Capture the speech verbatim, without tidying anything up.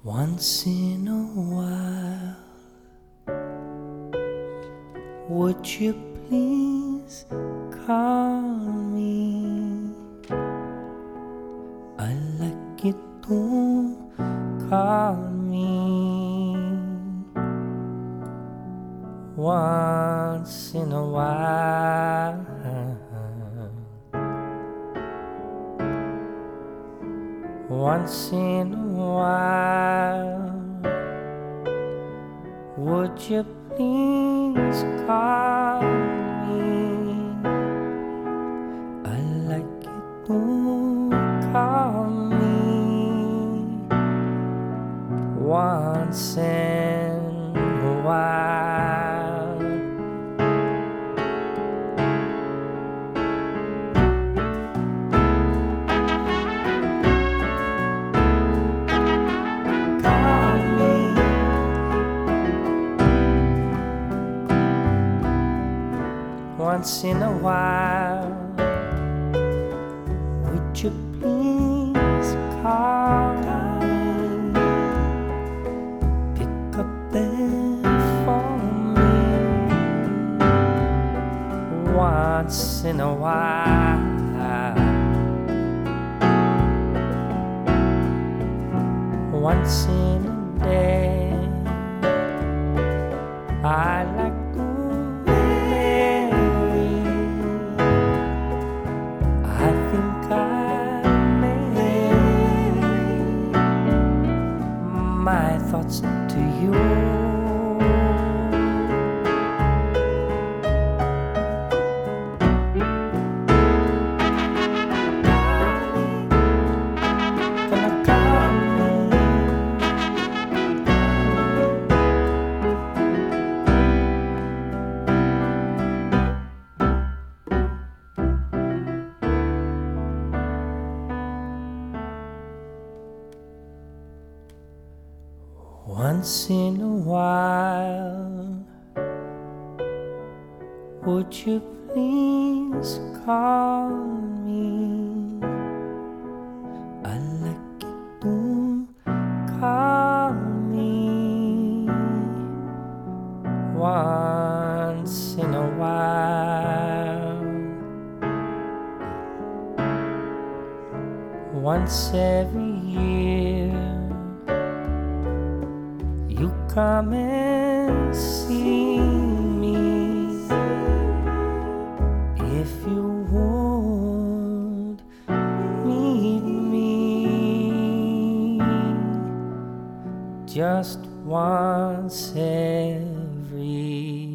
Once in a while, would you please call me? I like it to call me. Once in a while, once in a while, would you please call me? I like it to call me. Once in a while. Once in a while, would you please call me? Pick up there for me. Once in a while, once in a day, I like my thoughts to you. Gonna call me. Once in a while, would you please call me? I like it to call me. Once in a while, once every year, you come and see me. If you would meet me just once every